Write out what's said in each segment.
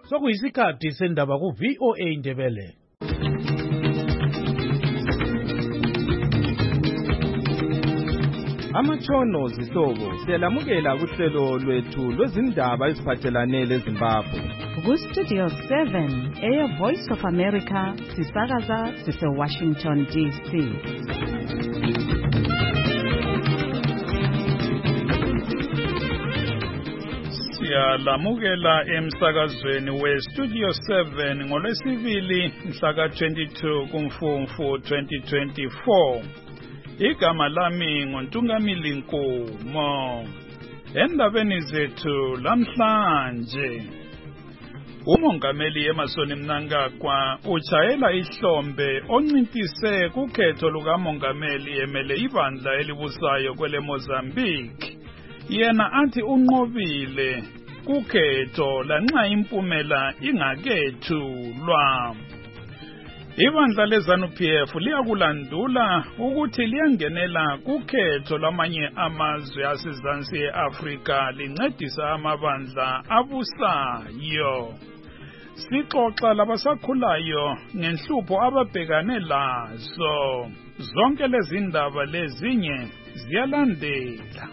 Sokuyisikhathi sendaba ku VOA Ndebele. Amatshono zihlobo siyalamukela kuhlelo lwethu lwezindaba eziphathelane leZimbabwe. Ku-Studio 7 Air Voice of America sisakaza sise-Washington DC. Siyalamukela emsakazweni we-Studio 7 ngolwesibili mhla ka-22 kuMfumfu 2024. Igama lami nguNtungamili Nkomo. Endabeni zethu lamhlanje, umongameli Emmerson Mnangagwa utshayela ihlombe oncintise kukhetho lukamongameli emele ibandla elibusayo kwele Mozambique. Yena athi unqobile kukhetho lanxa impumela ingakethulwa. Ibandla leZANU-PF liyakulandula ukuthi liyangenela kukhetho lamanye amazwe asezansi eAfrika lincedisa amabandla abusayo. Sixoxa labasakhulayo ngenhlupho ababhekane lazo. Zonke lezi ndaba lezinye ziyalandela.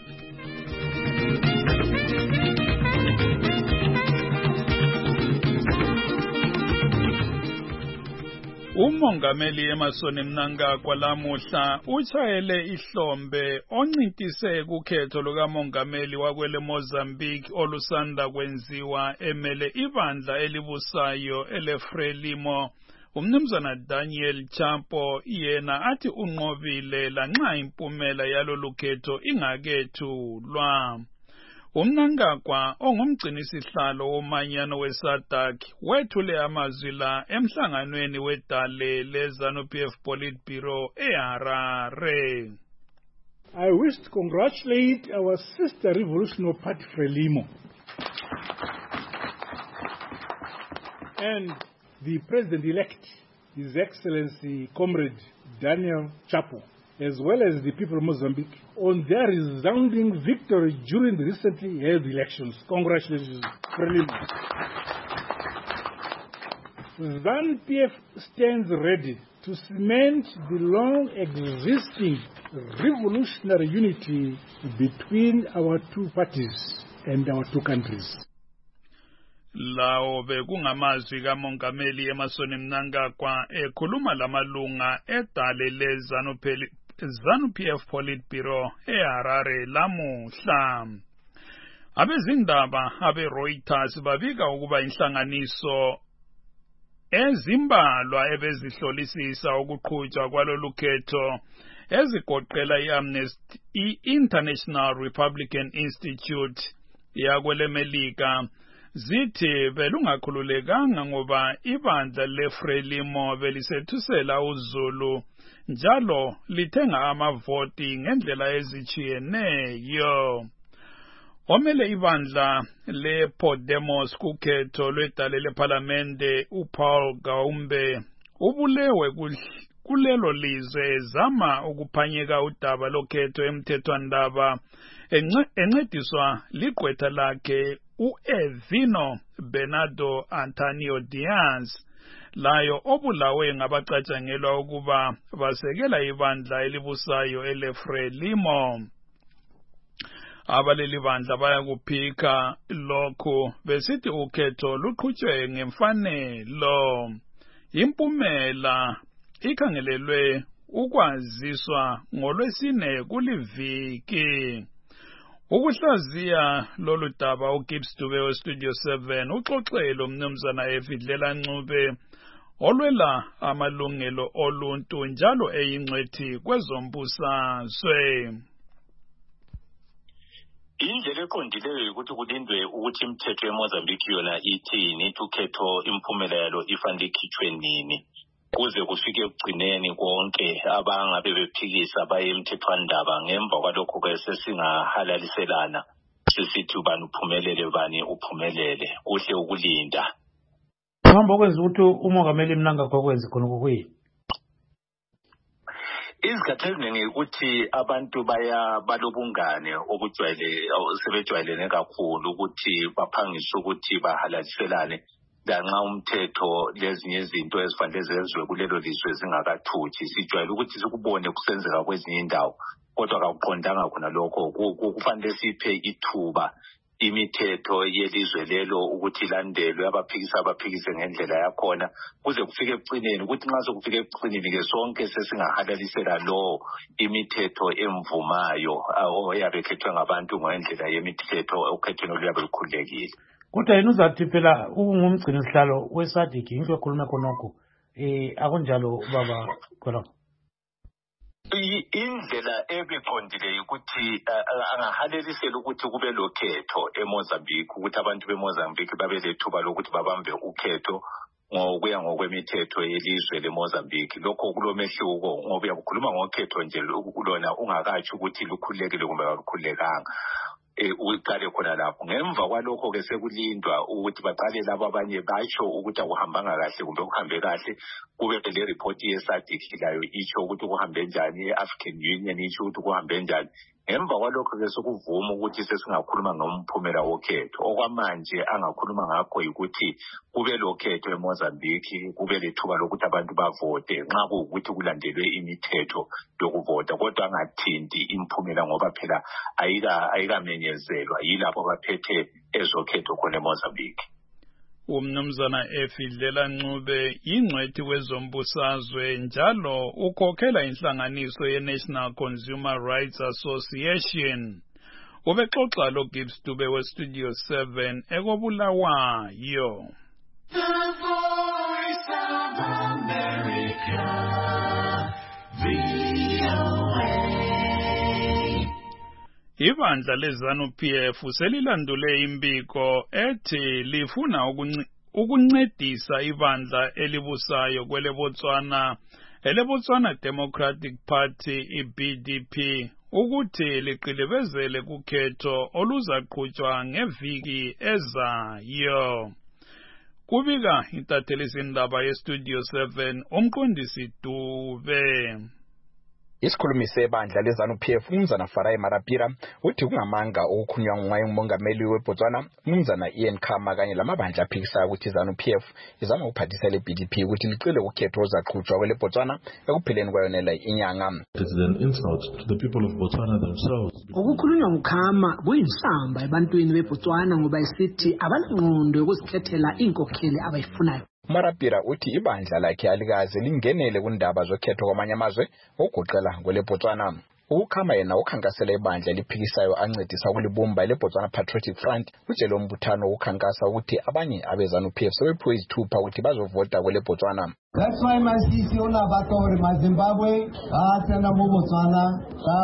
Umongameli Emmerson Mnangagwa lamuhla utshayele ihlombe oncintise kukhetho lukamongameli wakwele Mozambique olusanda kwenziwa emele ibandla elibusayo eleFrelimo. Umnumzana Daniel Chapo yena athi unqobile lanxa impumela yalolu khetho ingakethulwa. Umnangagwa ongumgcinisihlalo womanyano weSADC wethule amazwi la emhlanganweni wedale leZANU-PF Politburo eHarare. I wish to congratulate our sister Revolutionary Party Frelimo and the President-elect, His Excellency Comrade Daniel Chapo, as well as the people of Mozambique, on their resounding victory during the recently held elections. Congratulations, Frelimo. ZANU-PF stands ready to cement the long-existing revolutionary unity between our two parties and our two countries. Lawo bekungamazwi kamongameli Emmerson Mnangagwa ekhuluma lamalunga edale leZANU-PF Politburo eHarare lamuhla. Abezindaba abeReuters babika ukuba inhlanganiso ezimbalwa ebezihlolisisa ukuqhutshwa kwalolu khetho ezigoqela iAmnesty International Republican Institute yakwele Melika zithi belungakhululekanga ngoba ibandla leFrelimo belisethusela uZulu njalo lithenga amavoti ngendlela ezichiyeneyo. Omele ibandla lePodemos kukhetho lwedale leParlamente uPaul Gaumbe ubulewe kulelo lizwe ezama ukuphanyeka udaba lokhetho emthethwandaba encediswa ligqwetha lakhe uEvino Bernardo Antonio Diaz, layo obulawe ngabacatshangelwa ukuba basekela ibandla elibusayo eleFrelimo. Abaleli bandla bayakuphika lokho besithi ukhetho luqhutshwe ngemfanelo. Impumela ikhangelelwe ukwaziswa ngolwesine kuliviki. Ukuhlaziya lolu daba uGibbs Dube weStudio 7 uxoxele umnumzana Evidlela Ncube olwela amalungelo oluntu njalo eyingcwethi kwezombusazwe. Indlela eqondileyo ukuthi kulindwe ukuthi imithetho eMozambique yona ithini, ukhetho impumela yalo ifanele ikhitshwe nini kuze kufike ekugcineni konke abangabe bephikisa baye emthethwandaba. Ngemva kwalokho ke sesingahalaliselana sisithi ubani uphumelele bani uphumelele. Kuhle ukulinda. Uhamba okwenza ukuthi umongameli Mnangagwa kwenze khona kokuyini? Izikhathi eziningi ukuthi abantu balobungane sebejwayelene kakhulu ukuthi baphangise ukuthi bahalaliselane lanxa umthetho lezinye izinto ezifanele zenziwe kulelo lizwe zingakathuthi. Sijwayele ukuthi sikubone kusenzeka kwezinye indawo, kodwa kakuqondanga khona lokho. Kufanele siphe ithuba imithetho yelizwe lelo ukuthi ilandelwe, abaphikise ngendlela yakhona kuze kufike ekucineni, ukuthi nxa sokufike ekucineni ke sonke sesingahalalisela lo imithetho emvumayo oyabe ekhethwe ngabantu ngendlela yemithetho okhethweni oluyabe lukhululekile. Kodwa yena uzathi phela ungumgcini sihlalo weSADC into ekhuluma khonokho akunjalo baba khonokho. Indlela ebiqondile ukuthi angahalelisela ukuthi kube lokhetho eMozambique, ukuthi abantu beMozambique babe lethuba lokuthi babambe ukhetho ngokuya ngokwemithetho yelizwe leMozambique. Lokho kulomehluko ngoba uyakhuluma ngokhetho nje lona ungakathi ukuthi lukhululekile kumbe alukhululekanga. Uqale khona lapho. Ngemva kwalokho ke sekulindwa ukuthi baqale labo abanye batsho ukuthi akuhambanga kahle kumbe kuhambe kahle, kube le report yeSADC layo itsho ukuthi kuhambe njani, African Union itsho ukuthi kuhambe njani. Ngemva kwalokho ke sokuvuma ukuthi sesingakhuluma ngomphumela wokhetho. Okwamanje angakhuluma ngakho ukuthi kube lokhetho eMozambique, kube lethuba lokuthi abantu bavote nxa kuukuthi kulandelwe imithetho yokuvota, kodwa angathinti imphumela ngoba phela ayikamenyezelwa yilapho abaphethe ezokhetho khona eMozambique. Umnumzana Efidlela Ncube ingcwethi wezombusazwe njalo ukhokhela inhlanganiso ye-National Consumer Rights Association. Ubexoxa lo Gibbs Dube we-Studio 7 ekobulawayo. The Voice of America, VOA. Ibandla leZANU-PF selilandule imbiko ethi lifuna ukuncedisa ibandla elibusayo kweleBotswana eleBotswana Democratic Party iBDP ukuthi liqilebezele kukhetho oluzaqhutshwa ngeviki ezayo. Kubika intathelizindaba yeStudio 7 umqondisi Dube. Isikhulumi sebandla leZANU-PF umnumzana Farai Marapira uthi kungamanga okukhulunywa ngumongameli weBotswana umnumzana Ian Khama kanye lamabandla aphikisayo ukuthi iZANU-PF izama ukuphathisa leBDP ukuthi licele ukhetho ozaqhutshwa kweleBotswana ekupheleni kwayonela inyanga. It is an insult to the people of Botswana themselves. Okukhulunywa nguKhama kuyinsamba ebantwini beBotswana ngoba isithi abanqondo yokuzikhethela inkokheli abayifunayo. Marapira uthi ibandla lakhe alikaze lingenele kundaba zokhetho kwamanye amazwe okugoqela kweleBotswana. Ukhama yena ukhankasela ibandla liphikisayo ancedisa kulibumba leBotswana Patriotic Front utshele umbuthano ukhankasa ukuthi abanye abeZANU-PF sebephiwe izithupha ukuthi bazovota kweleBotswana. That's why masisi onabatori maZimbabwe athanda mu Botswana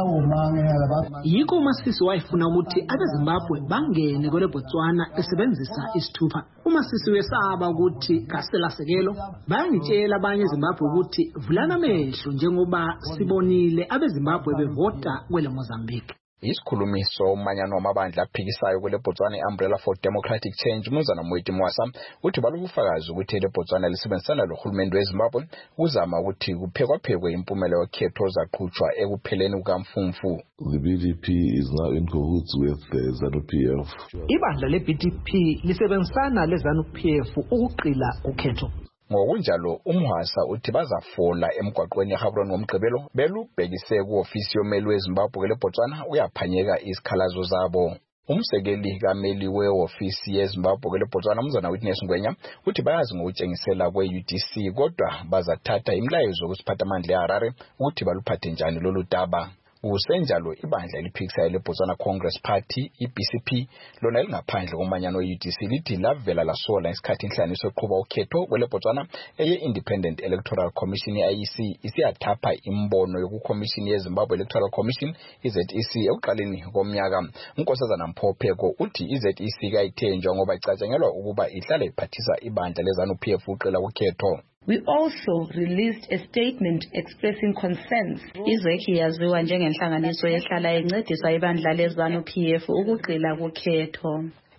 umangela. Yiko masisi wayefuna ukuthi abeZimbabwe bangene kweleBotswana besebenzisa isithupha. Umasisi wesaba ukuthi kaselasekelo bayangitshela abanye eZimbabwe ukuthi vulana amehlo njengoba sibonile abeZimbabwe bevota kweleMozambique. Isikhulumi somanyano wamabandla aphikisayo kweleBotswana Umbrella for Democratic Change umnumzana Mweti Mwasa uthi balobufakazi ukuthi leBotswana lisebenzisana lohulumende weZimbabwe uzama ukuthi kuphekwaphekwwe impumela yokhetho ozaqhutshwa ekupheleni kukaMfumfu. The BDP is now in cahoots with the ZANU-PF. Ibandla leBDP lisebenzisana leZANU-PF ukuqila ukhetho. Ngokunjalo umhasa uthi bazafola emgwaqweni eGaborone ngomgqibelo belubhekise kuofisi yomeli weZimbabwe kweleBotswana uyaphanyeka isikhalazo zabo. Umsekeli kameli weofisi yeZimbabwe kweleBotswana umnumzana Witness Ngwenya uthi bayazi ngokutshengisela kweUDC kodwa bazathatha imlayezo kusiphatha amandla eHarare ukuthi baluphathe njani lolu daba. Usenjalo ibandla eliphikisayo leBotswana Congress Party iBCP lona elingaphandle komanyano weUDC lithi lavela lasola isikhathi inhlanganiso eqhuba ukhetho kweleBotswana eye-Independent Electoral Commission IEC isiyathapha imbono yokuCommission yeZimbabwe Electoral Commission iZEC ekuqaleni komnyaka. Unkosazana Mphopheko uthi iZEC kayithenjwa ngoba icatshangelwa ukuba ihlale iphathisa ibandla leZANU-PF uqela ukhetho. We also released a statement expressing concerns. iZEC yaziwa njengenhlanganiso ehlala encedisa ibandla leZANU-PF ukugxila kukhetho.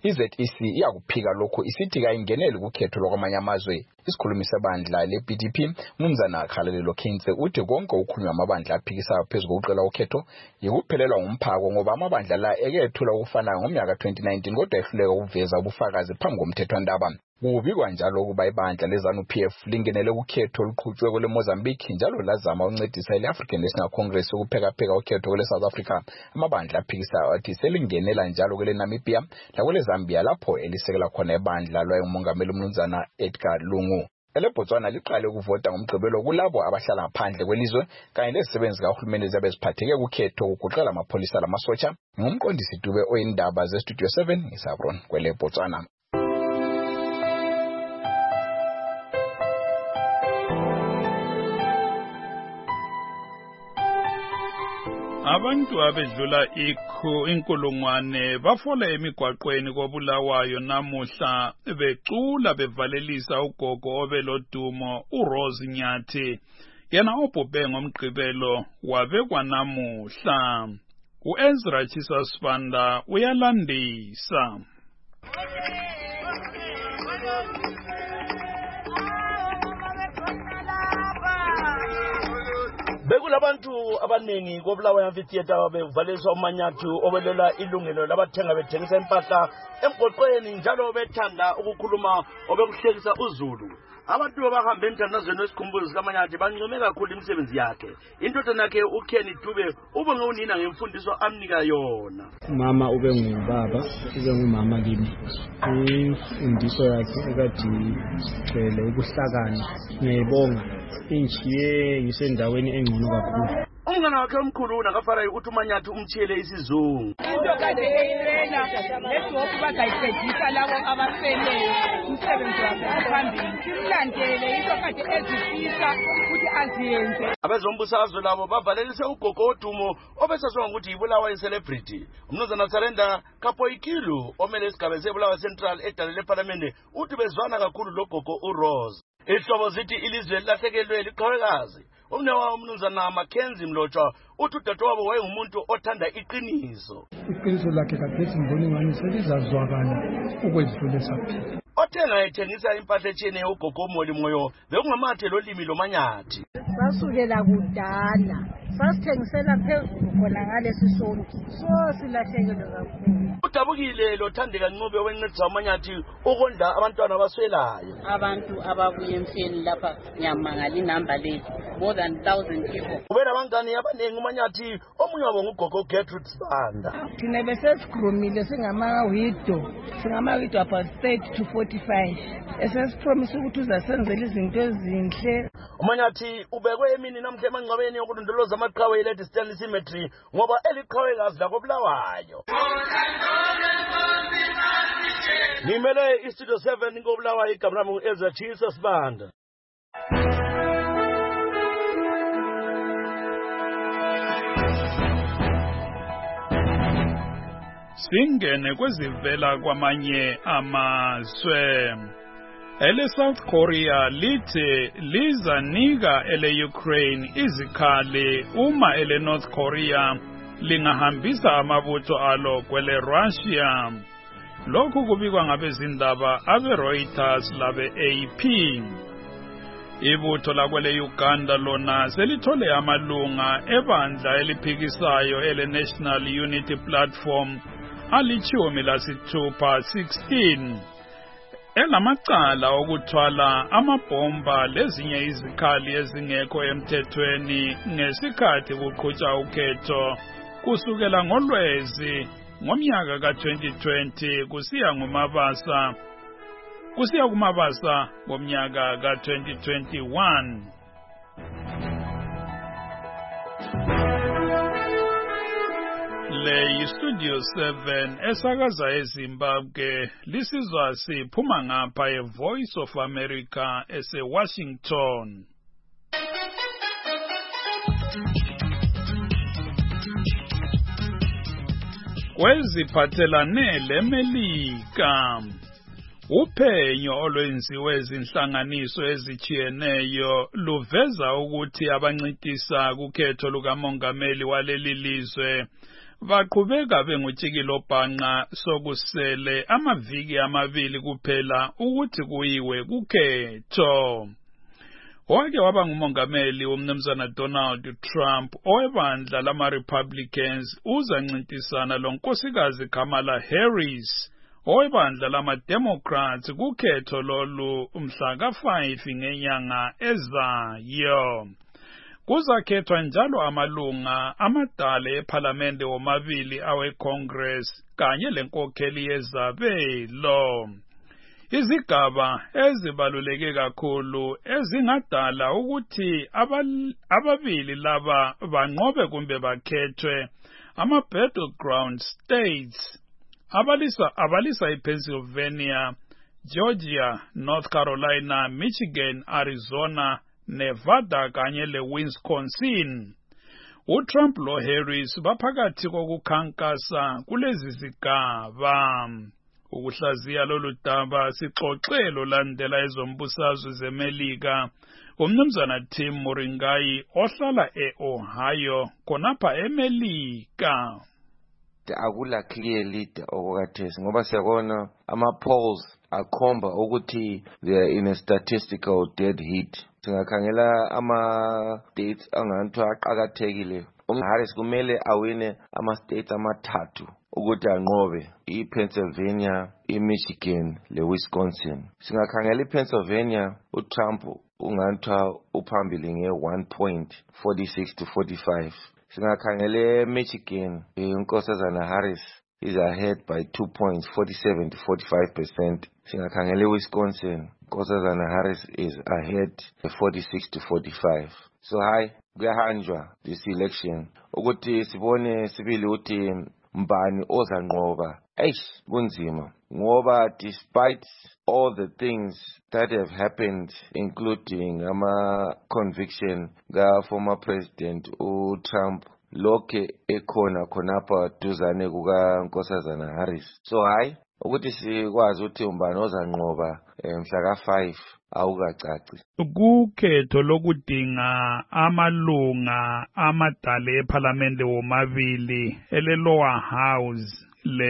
iZEC iyakuphika lokho isithi kayingeneli kukhetho lokwamanye amazwe. Isikhulumi sebandla le-PDP uMnumzana Kgalelo Kintse uthi konke ukukhulunywa amabandla aphikisayo phezu kokucela ukhetho yikuphelelwa ngumphako ngoba amabandla la ekethula ukufanayo ngomnyaka 2019 kodwa ehluleka ukuveza ubufakazi phambi komthethwandaba. Kubikwa njalo ukuba ibandla leZANU-PF lingenele ukhetho oluqhutshwe kwele Mozambique njalo lazama ukuncedisa ile-African National Congress ukuphekapheka ukhetho kwele South Africa. Amabandla aphikisayo athi selingenela njalo kwele Namibia lakwele Zambia lapho elisekela khona ibandla lwayengumongameli uMnumzana Edgar Lungu. EleBotswana liqale ukuvota ngomgqibelo kulabo abahlala ngaphandle kwelizwe kanye lezisebenzi kahulumeni zabe ziphatheke kukhetho ukugoqela amapholisa lamasotsha. Ngumqondisi Dube oyindaba zeStudio 7 eSabron kweleBotswana. Abantu abedlula inkulungwane bafola emigwaqweni koBulawayo namuhla becula bevalelisa ugogo obelodumo uRose Nyathi yena obhubhe ngomgqibelo wabekwa namuhla. uEzra Chisasibanda uyalandisa. Bekulabantu abaningi koBulawayo Amphitheatre bevaliswa uManyathi obelela ilungelo labathenga bethengisa impahla emgwaqweni njalo bethanda ukukhuluma obekuhlekisa uZulu. Abantu abahamba emthandazweni wesikhumbuzo sikaManyathi bancome kakhulu imisebenzi yakhe. Indodana yakhe uKenny Dube ube ngunina ngemfundiso amnika yona. Mama ube ngubaba, ube ngumama kimi. Imfundiso yakhe ekade igcwele ukuhlakana. Ngiyibonga injiye ngisendaweni engcono kakhulu. Umngane wakhe omkhulu nakafarayo uthi uManyathi umthiyele isizungu. Into kade eyilena lesipho bagayisebenzisa labo abaseleyo umsebenzi wakhe phambili. Simlandele into kade ezifisa ukuthi aziyenze. Abezombusazwe labo bavalelise ugogo odumo obesazwa ukuthi yiBulawayo celebrity. Umnumzana Sarenda Kapoikilu omele isigaba seBulawayo Central edale leParliament uthi bezwana kakhulu logogo uRose. Ihlobo zithi ilizwe lahlekelwe liqhawekazi. Umnewa uMnumzana Mackenzie Mlotshwa uthi udadewabo wayengumuntu othanda iqiniso. Iqiniso lakhe kadethi ngibona ngani selizazwakala ukwedlula saphila. Othenga ethengisa impahla etshiyeneyo ugogo uMoli Moyo bekungamathe lolimi loManyathi. Basukela kudala sasithengisela phezulu khona ngalesi sonke so silahlekelwe kakhulu. Udabukile lothandeka Ncube owencedisa uManyathi ukondla abantwana abaswelayo. Abantu ababuye emfeni lapha ngiyamangala inamba lethu more than 1,000 people. Ubena abangani abaningi uManyathi omunye wabo ngugogo Gertrude Sibanda. Thina besesikhulumile singamawido about 30 to 45. Esesipromise ukuthi uzasenzela izinto ezinhle. uManyathi ubekwe emini namhla emangcwabeni yokulondoloza amaqhawe eLady Stanley Cemetery ngoba eliqhawekazi lakoBulawayo. Nimele iStudio 7 ngoBulawayo igama lami uEzra Chisasibanda. Singene kwezivela kwamanye amazwe. EleSouth Korea lithi lizanika ele-Ukraine izikhali uma ele-North Korea lingahambisa amabutho alo kwele-Russia. Lokhu kubikwa ngabezindaba abe-Reuters labe-AP. Ibutho lakwele-Uganda lona selithole amalunga ebandla eliphikisayo ele-National Unity Platform alithumi lasithupha 16. Elamacala okuthwala amabhomba lezinye izikhali ezingekho emthethweni ngesikhathi kuqhutshwa ukhetho kusukela ngoLwezi ngomnyaka ka-2020 kusiya kumabasa ngomnyaka ka-2021. Le yiStudio 7 esakaza eZimbabwe lisizwa siphuma ngapha eVoice of America eseWashington. Kweziphathelane leMelika, uphenyo olwenziwe izinhlanganiso ezijiyeneyo luveza ukuthi abancitisa kukhetho lukamongameli waleli lizwe baqhubeka bengutshikilo bhanqa sokusele amaviki amabili kuphela ukuthi kuyiwe kukhetho. Wake waba ngumongameli womnumzana Donald Trump owebandla lama-Republicans uzancintisana lo nkosikazi Kamala Harris owebandla lama-Democrats kukhetho lolu mhla ka-5 ngenyanga ezayo. Kuzakhethwa njalo amalunga amadala ephalamende womabili awe-Congress kanye lenkokheli yezabelo. Izigaba ezibaluleke kakhulu ezingadala ukuthi ababili laba banqobe kumbe bakhethwe ama-battleground states abalisa iPennsylvania, Georgia, North Carolina, Michigan, Arizona, Nevada kanye leWisconsin. uTrump loHarris baphakathi kokukhankasa kulezi zigaba. Ukuhlaziya lolu daba sixoxelo landela ezombusazwe zeMelika umnumzana Tim Moringai ohlala eOhio khonapha eMelika. Akula clear lead okwathesi ngoba siyabona ama-polls akhomba ukuthi they are in a statistical dead heat. Singakhangela ama-states anganthwa aqakathekile. Harris kumele awine ama-states amathathu ukuthi anqobe iPennsylvania, iMichigan leWisconsin. Singakhangela iPennsylvania, uTrump unganthwa uphambili nge-1.46 to 45. Singakhangela Michigan, unkosazana Harris is ahead by 2 points, 47 to 45%. Singakhangela Wisconsin, unkosazana Harris is ahead 46 to 45. So kuyahanjwa this election ukuthi sibone sibili ukuthi mbani ozanqoba. Kunzima ngoba despite all the things that have happened, including conviction ka former president uTrump, lokhe ekhona khonapha duzane kuka nkosazana Harris. So ukuthi sikwazi ukuthi umbani ozanqoba mhla ka-5 awukacaci. Kukhetho lokudinga amalunga amadala ephalamende womabili ele-lower house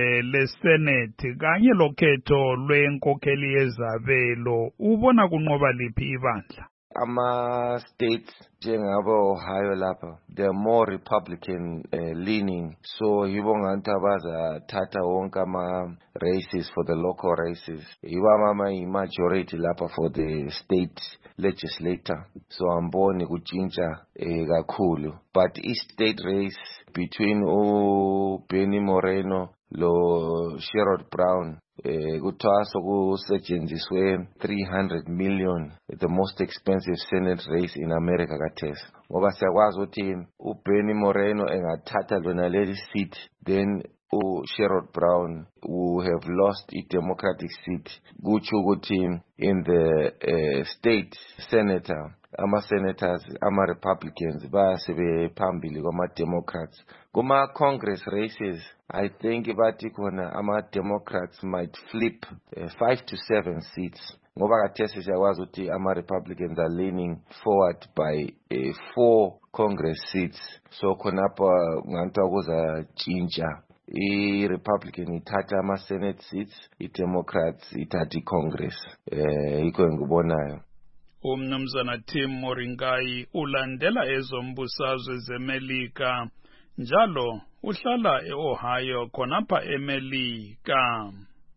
le-senate kanye lokhetho lwenkokheli yezabelo ubona kunqoba liphi ibandla? Ama-states njengabo-Ohio lapha, they are more Republican leaning. So yibo ngathi abazathatha wonke ama-races for the local races. Yibo ama-majority lapha for the state legislator. So amboni kutshintsha kakhulu. But i-state race between Benny Moreno lo Sherrod Brown kuthiwa sokusetshenziswe 300 million, the most expensive Senate race in America kathesi. Ngoba siyakwazi ukuthi uBenny Moreno engathatha lona leli seat, then Sherrod Brown will have lost a Democratic seat. Kutsho ukuthi in the state senator, ama-senators, ama-Republicans basebe phambili kwama-Democrats. Kuma-Congress races, I think bathi khona ama-Democrats might flip 5 to 7 seats. Ngoba kathesi siyakwazi ukuthi ama-Republicans are leaning forward by 4 Congress seats. So khonapha ngantwa kuzatshintsha. I-Republican ithatha ama-Senate seats, i-Democrats ithatha i-Congress. Yikho engikubonayo. Umnumzana Tim Moringai ulandela ezombusazwe zeMelika njalo uhlala eOhio khonapha eMelika.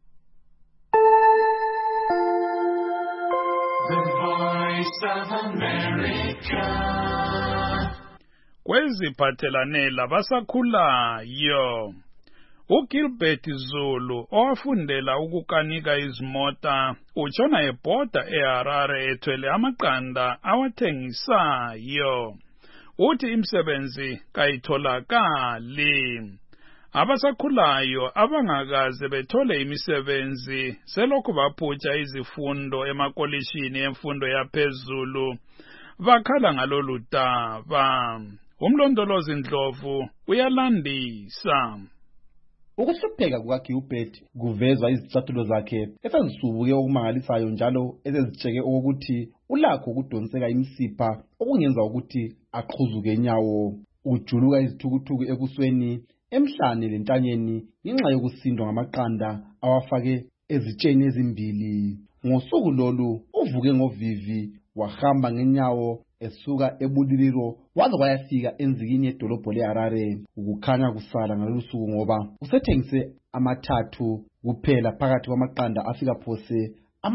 The Voice of America. Kweziphathelane labasakhulayo, uGilbert Zulu owafundela ukukanika izimota utshona ebhoda eHarare ethwele amaqanda awathengisayo. Uthi imisebenzi kayitholakali. Abasakhulayo abangakaze bethole imisebenzi selokhu baphutsha izifundo emakolishini emfundo yaphezulu bakhala ngalolu daba. Umlondolozi Ndlovu uyalandisa. Ukuhlupheka kukaGilbert kuvezwa izicathulo zakhe esezisubuke okumangalisayo njalo ezezitsheke ukuthi ulakho ukudonseka imisipha okungenza ukuthi aqhuzuke inyawo. Ujuluka izithukuthuku ebusweni emhlane lentanyeni ngenxa yokusindwa ngamaqanda awafake ezitsheni ezimbili. Ngosuku lolu uvuke ngovivi wahamba ngenyawo esuka eBuliliro waze wayafika enzikini yedolobho leHarare. Ukukhanya kusala ngalolu suku ngoba usethengise amathathu kuphela phakathi kwamaqanda afika phose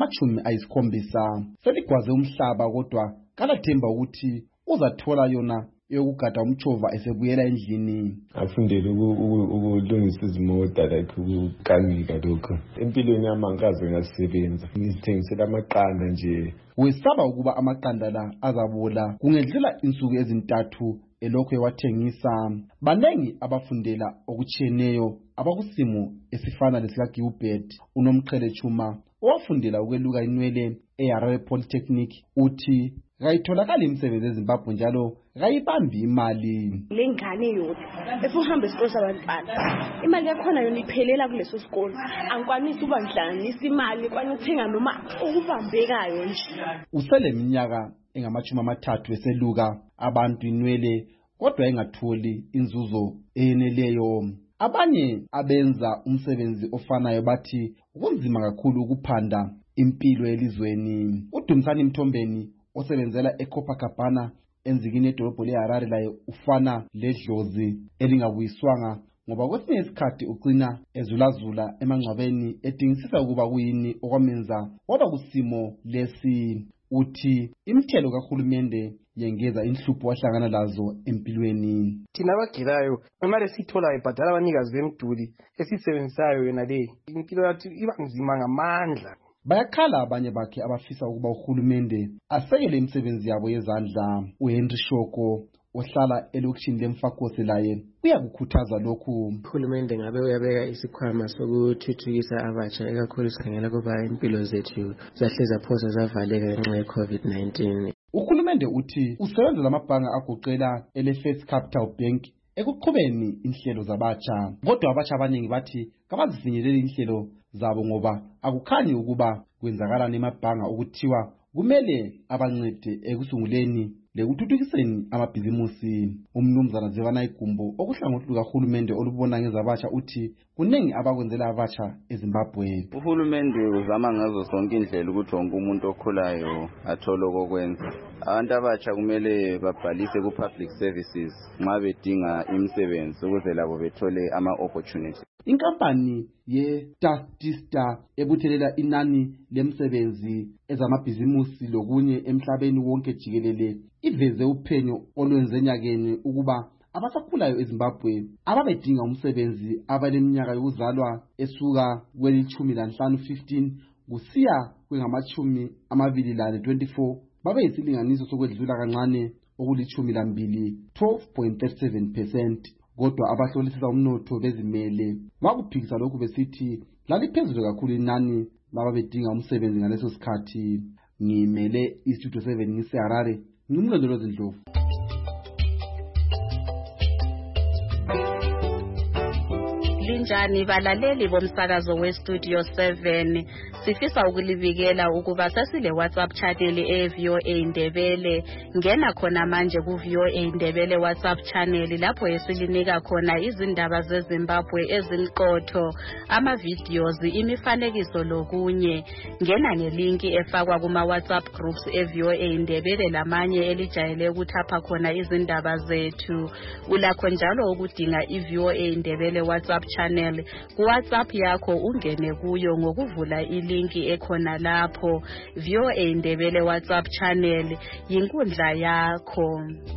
70. Seligwaze umhlaba kodwa kalathemba ukuthi uzathola yona yokugada umchova esebuyela endlini. Afundele ukulungisa izimota like ukukanika lokho. Empilweni yami angikaze ngasebenza. Ngizithengisela amaqanda nje. Wesaba ukuba amaqanda la azabola kungendlela insuku ezintathu elokho ewathengisa. Banengi abafundela okutshiyeneyo abakusimo esifana lesika Gilbert uNomqhele Chuma owafundela ukweluka inwele eHarare Polytechnic uthi kayitholakala imisebenzi eZimbabwe njalo kayibambi imali. Lengane yodwa efuhamba isikolo sabantwana imali yakhona yona iphelela kuleso sikolo angikwanisi uba ngihlanganisa imali kwani ukuthenga noma ukubambekayo nje. Usele iminyaka engama-30 eseluka abantu inwele kodwa engatholi inzuzo eyeneleyo. Abanye abenza umsebenzi ofanayo bathi kunzima kakhulu ukuphanda impilo elizweni. uDumsani Mthombeni osebenzela eCopacabana enzikini edolobho leHarare laye ufana ledlozi elingabuyiswanga ngoba kwesinye isikhathi ugcina ezulazula emangcwabeni edingisisa ukuba kuyini okwamenza waba kusimo lesi. Uthi imithelo kahulumende yengeza inhlupho wahlangana lazo empilweni. Thina abagirayo imali esitholayo ibhadala abanikazi bemduli esisebenzisayo yona le impilo yathi iba nzima ngamandla. Bayakhala abanye bakhe abafisa ukuba uhulumende asekele imisebenzi yabo yezandla. uHenry Shoko ohlala elokishini leMfakose laye uyakukhuthaza lokhu. Uhulumende ngabe uyabeka isikhwama sokuthuthukisa abatsha ekakhulu sikhangela kuba impilo zethu zahle zaphosa zavaleka ngenxa ye-COVID-19. Uhulumende uthi usebenzela amabhanga agoqela ele-First Capital Bank ekuqhubeni inhlelo zabatsha. Kodwa abatsha abaningi bathi kabazifinyeleli inhlelo zabo ngoba akukhanyi ukuba kwenzakalani emabhanga ukuthiwa kumele abancede ekusunguleni lekuthuthukiseni amabhizimusi. Umnumzana Zevana Igumbo okuhlangothi lukahulumende olubona ngezabatsha uthi kuningi abakwenzela abatsha eZimbabwe. Uhulumende uzama ngazo zonke indlela ukuthi wonke umuntu okhulayo athole okokwenza. Abantu abatsha kumele babhalise ku-public services nxa bedinga imisebenzi ukuze labo bethole ama-opportunity. Inkampani ye-Statista ebuthelela inani lemsebenzi ezamabhizimusi lokunye emhlabeni wonke jikelele iveze uphenyo olwenze enyakeni ukuba abasakhulayo eZimbabwe ababedinga umsebenzi abaleminyaka yokuzalwa esuka kweli-15 kusiya kwengama-24 babeyisilinganiso sokwedlula kancane okuli-12 12.37%. Kodwa abahlolisisa umnotho bezimele bakuphikisa lokhu besithi laliphezulu kakhulu inani lababedinga umsebenzi ngaleso sikhathi. Ngimele iStudio 7 ngiseHarare ngimlondolozi Ndlovu. Linjani balaleli bomsakazo weStudio 7, sifisa ukulibikela ukuba sasile WhatsApp channel eVOA Ndebele. Ngena khona manje kuVOA Ndebele WhatsApp channel lapho esilinika khona izindaba zeZimbabwe ezimqotho, ama-videos, imifanekiso lokunye. Ngena ngelinki efakwa kuma WhatsApp groups eVOA Ndebele lamanye elijayele ukuthapha khona izindaba zethu. Ulakho njalo ukudinga iVOA Ndebele WhatsApp channel kuWhatsApp yakho ungene kuyo ngokuvula ilinki ekhona lapho. VOA Ndebele WhatsApp channel yinkundla yakho.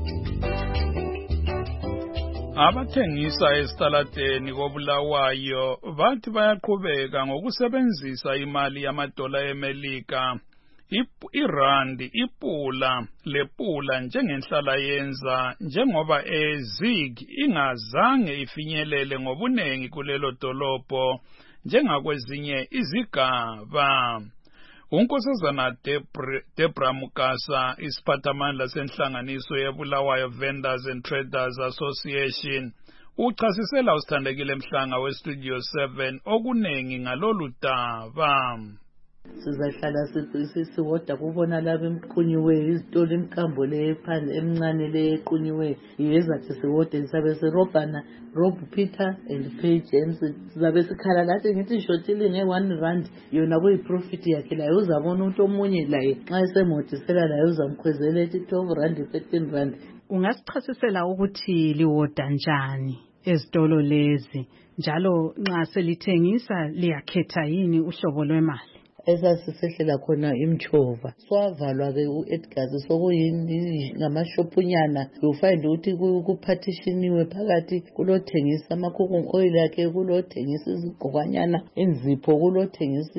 Abathengisa esitaladeni koBulawayo bathi bayaqhubeka ngokusebenzisa imali yamadola eMelika, irandi, ipula lepula njengenhlala yenza njengoba eZig ingazange ifinyelele ngobunengi kulelo dolobho njengakwezinye izigaba. uNkosazana Debra Mukasa, isiphathamandla senhlanganiso yeBulawayo Vendors and Traders Association, uchasisela usithandekile Mhlanga weStudio 7 okunengi ngalolu daba. sizahlala siwoda kubona laba emqunyiweyo izitolo imkambo le phandle emncane le equnyiweyo iyezathi siwode sisabe sirobhana Rob Peter and Pay James sizabe sikhala lathi ngithi shotile nge1 rand yona kuyiprofit yakhe layo uzabona ukuthi omunye laye xa esemodisela layo uzamkhwezela ethi 12 rand 13 rand. Ungasichasisela ukuthi liwoda njani ezitolo lezi njalo nxa selithengisa liyakhetha yini uhlobo lwemali? Esasisehlela khona imchova swavalwa ke uEdgars sokuyini ngamashopunyana ufind ukuthi kupartitioniwe phakathi kulothengisa amakhuku oil yakhe kulothengisa izigqokanyana inzipho kulothengisa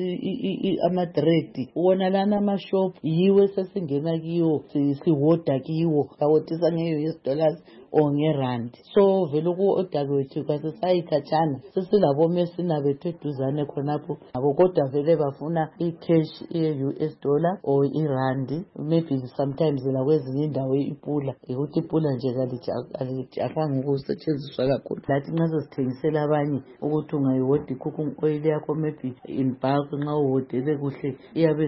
amadread ubona lana amashop yiwe sesingena kiyo siwoda kiwo awotisa nge$US or nge-rand. So vele ku-order kwethu kwasesayikhatshana sesilabo mesina bethu eduzane khonapho abo kodwa vele bafuna i-cash ye-US dollar or i-rand maybe sometimes la kwezinye indawo ipula ukuthi ipula nje alijafanga ukusetshenziswa kakhulu lathi nxa sesithengisela abanye ukuthi ungayiwodi cooking oil yakho maybe in bulk nxa uwodele kuhle iyabe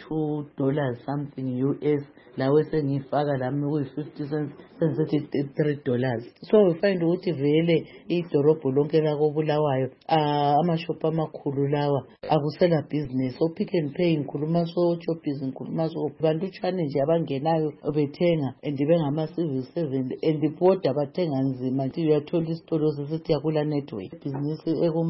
ngama$2 something US lawe sengifaka lami kuyi-50 cents sensithi $3. So we find ukuthi vele idorobho lonke lakobulawayo amashop amakhulu lawa akusela business so Pick n Pay ngikhuluma so Choppies ngikhuluma so bantutshane nje abangenayo bethenga and bengama civil servant and boda bathenga nzima nti uyathola isitolo sesithi yakula network business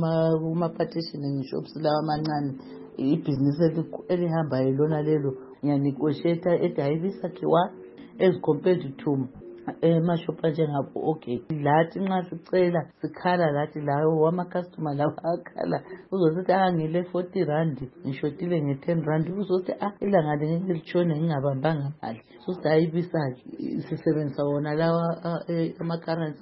ekuma partitioning shops lawa amancane ibhizinisi elihamba yilona lelo ngiyanegotiate edayibisa kiwa as compared to emashopa njengabo okay lathi nxa sicela sikhala lathi lawo ama-customer lawo akhala uzothi ngile 40 rand ngishotile nge10 rand uzothi ilanga ngeke litshone ngingabambanga mali so sayibisa sisebenzisa wona lawa ama-currency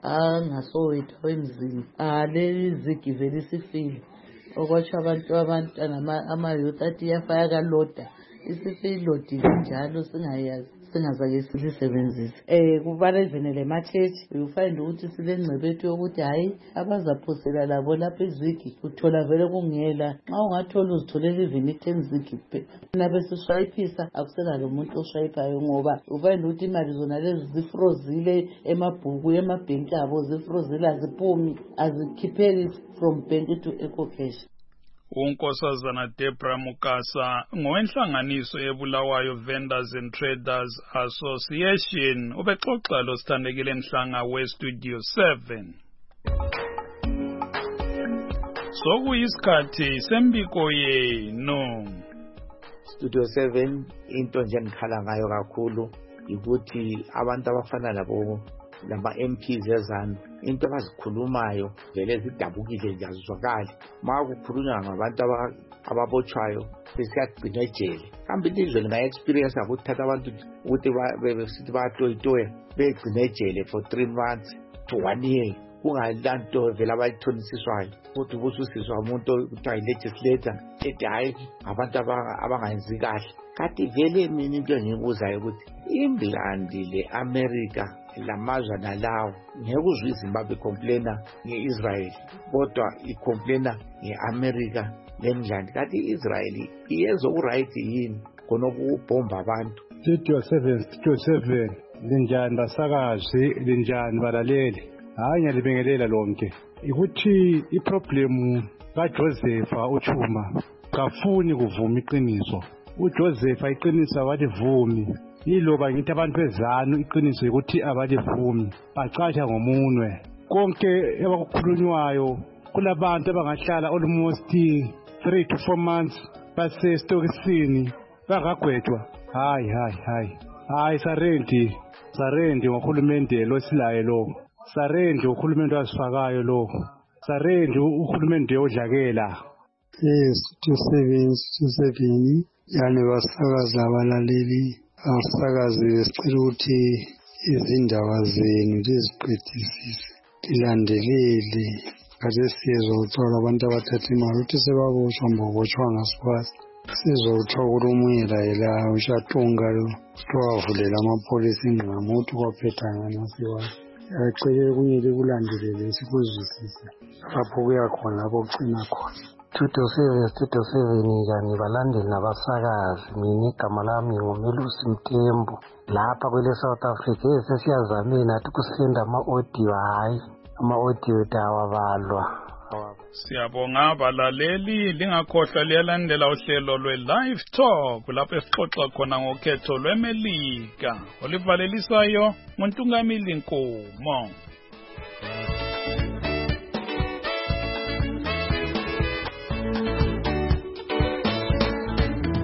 angasowethu emzini leli zigi vele sifile okwatsho abantwana ama-youth athi yafaya kaloda isifilodile njalo singayazi singazake silisebenzise kubala even le machechi you find ukuthi silengcebethu yokuthi hayi abazaphosela labo lapha izigi uthola vele kungela nxa ungathola uzitholela even 10 zigi nabe siswayiphisa akusela lo muntu oswayiphayo ngoba ufind ukuthi imali zona lezi zifrozile emabhuku emabhenki abo zifrozile aziphumi azikhipheki from bank to ecocash. uNkosazana Debra Mukasa ngowenhlanganiso yebulawayo Vendors and Traders Association ubexoxa lo sithandekile Mhlanga weStudio 7. Sokuyisikhathi sembiko yenu. Studio 7 into nje ngikhala ngayo kakhulu ukuthi abantu abafana labo lama MPs ezana into abazikhulumayo vele zidabukile nje azizwakali makukhulunywa ngabantu ababotshwayo besiyagcina ejele kambe ilizwe lina experience ukuthatha abantu ukuthi besithi bayatoyitoya begcina ejele for 3 months to 1 year kungalanto vele abayithonisiswayo ukuthi ubususizwa umuntu kuthiwa yi-legislator ethi hayi abantu abangayenzi kahle kati vele mina into engibuzayo ukuthi England le-America lamazwe nalawo ngeke uzwe iZimbabwe complaina nge-Israel kodwa icomplaina nge-America ne-England kati i-Israel iyenza right yini khona ukubhomba abantu. Studio 7 linjani basakazi linjani balaleli hayi ngiyalibingelela lonke ukuthi iproblem kaJoseph uChuma kafuni kuvuma iqiniso uJoseph ayiqinisa walivumi iloba ngithi abantu bezanu iqiniso ukuthi abalivumi baqasha ngomunwe konke abakukhulunywayo kulabantu abangahlala almost 3 to 4 months basestokisini bangagwetshwa hayi sarendi ngohulumende losilayo lo sarendi uhulumende wasifakayo lo sarendi uhulumende odlakela Studio 7 yani basakazi abalaleli abasakazi besicela ukuthi izindaba zenu liziqedisise lilandelele kade sizwa uthola abantu abathatha imali ukuthi sebabotshwa mbobotshwa ngasikwazi sizwa uthola omunye la ushatunga lo wavulela amapolisa ingqamu ukuthi kwaphetha ngani asiwazi acele kunye likulandelele sikuzwisise lapho kuya khona lapho kucina khona Studio 7 njani balandeli nabasakazi, mina igama lami nguMelusi Mthembu lapha kwele South Africa. Sesiyazamile nathi kusenda ama-audio, hayi ama-audio dawabalwa. Siyabonga abalaleli, lingakhohlwa liyalandela uhlelo lwe-Live Talk lapho esixoxa khona ngokhetho lweMelika. Olivalelisayo nguNtungamili Nkomo.